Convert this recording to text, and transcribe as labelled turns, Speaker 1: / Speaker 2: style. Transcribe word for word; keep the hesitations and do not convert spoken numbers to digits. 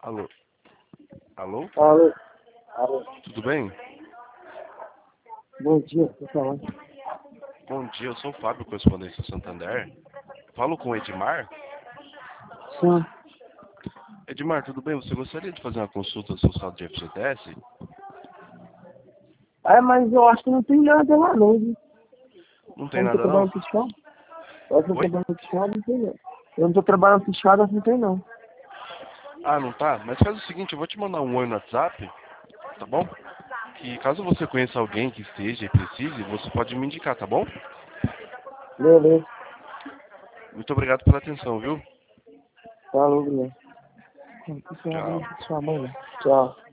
Speaker 1: Alô? Alô?
Speaker 2: Alô? Alô?
Speaker 1: Tudo bem?
Speaker 2: Bom dia, por favor.
Speaker 1: Bom dia, eu sou o Fábio, correspondente do Santander. Falo com o Edmar?
Speaker 2: Sim.
Speaker 1: Edmar, tudo bem? Você gostaria de fazer uma consulta no seu saldo de F G T S?
Speaker 2: É, mas eu acho que não tem nada lá não, viu?
Speaker 1: Não tem
Speaker 2: Eu não tô
Speaker 1: nada não?
Speaker 2: trabalhando fechado. Eu acho que eu
Speaker 1: Oi?
Speaker 2: tô trabalhando fechado, não tem não. Eu não tô trabalhando fechado, acho que não tem não.
Speaker 1: Ah, não tá? Mas faz o seguinte, eu vou te mandar um oi no WhatsApp, tá bom? Que caso você conheça alguém que esteja e precise, você pode me indicar, tá bom?
Speaker 2: Beleza.
Speaker 1: Muito obrigado pela atenção, viu?
Speaker 2: Falou, Guilherme.
Speaker 1: Tchau.
Speaker 2: Sua mãe, né? Tchau.